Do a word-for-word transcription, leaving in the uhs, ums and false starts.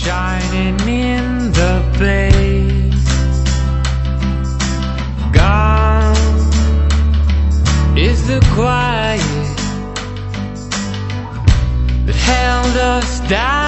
shining in the bay. Gone is the quiet that held us down.